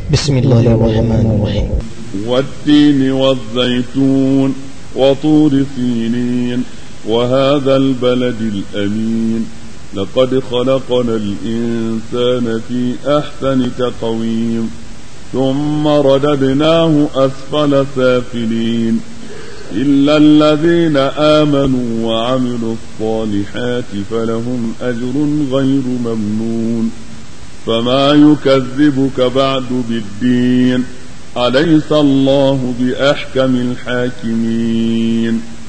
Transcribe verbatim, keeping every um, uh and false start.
بسم الله الرحمن الرحيم. والتين والزيتون وطور سينين وهذا البلد الأمين لقد خلقنا الإنسان في أحسن تقويم ثم رددناه أسفل سافلين إلا الذين آمنوا وعملوا الصالحات فلهم أجر غير ممنون. فما يكذبك بعد بالدين أليس الله بأحكم الحاكمين.